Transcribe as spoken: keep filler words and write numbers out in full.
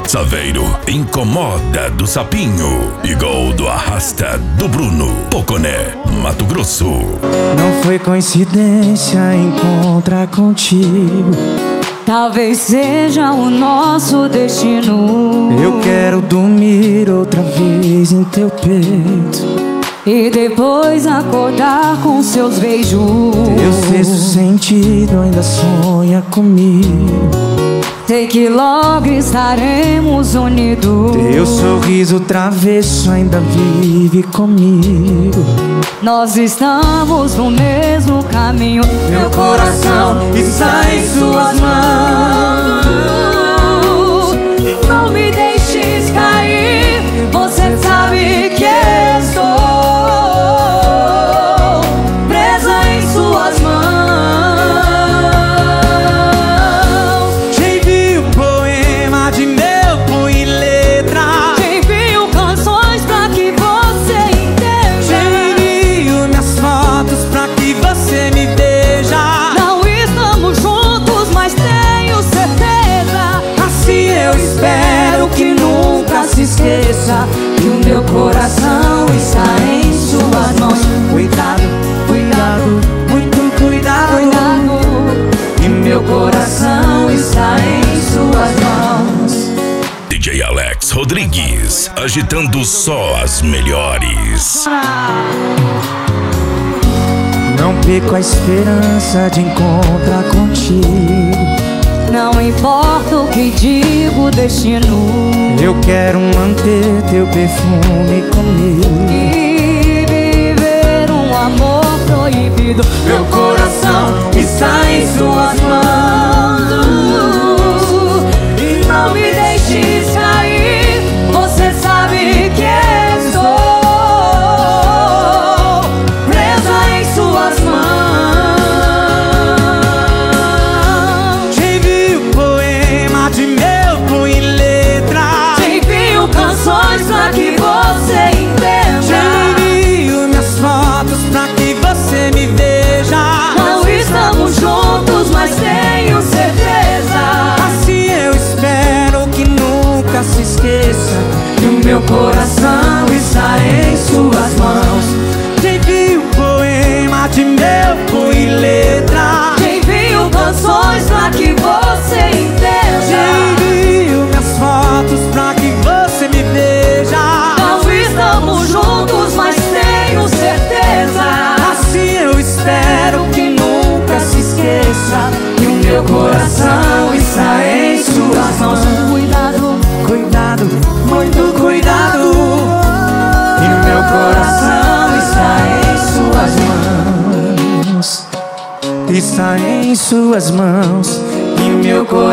Alex Aveiro, Incomoda do Sapinho e Gol do Arrasta do Bruno, Poconé, Mato Grosso. Não foi coincidência encontrar contigo, talvez seja o nosso destino. Eu quero dormir outra vez em teu peito e depois acordar com seus beijos. Teu sexto sentido ainda sonha comigo, sei que logo estaremos unidos. Teu sorriso travesso ainda vive comigo. Nós estamos no mesmo caminho. Meu coração está em suas mãos. Não me deixes cair, você sabe que estou presa em suas mãos. Te envio um poema de meu punho e letra, Te envio canções pra que você entenda. te envio minhas fotos pra que você me veja. Não estamos juntos, mas tenho certeza. Assim eu espero que nunca se esqueça que o meu coração está em suas mãos. Cuidado, cuidado, muito cuidado, Cuidado, e meu coração está em suas mãos. D J Alex Rodrigues, agitando só as melhores. Não perco a esperança de encontrar contigo. não importa o que diga o destino. Eu quero manter teu perfume comigo E viver um amor proibido. Meu coração está em suas mãos. E não me deixes cair, você sabe que estou presa em suas mãos. Te envio um poema de meu punho e letra, Te envio canções pra que você entenda. te envio minhas fotos pra que você me veja. Não estamos juntos, mas tenho certeza. Assim eu espero que nunca se esqueça que o meu coração está em suas mãos. Te envio um poema de meu punho e letra, Te envio canções pra que você te entenda. envio minhas fotos pra que você me veja. Não estamos juntos, mas tenho certeza. Assim eu espero que nunca se esqueça que o meu coração está em suas mãos. Cuidado, Cuidado, muito cuidado, e meu coração está em suas mãos. Está em suas mãos, e meu coração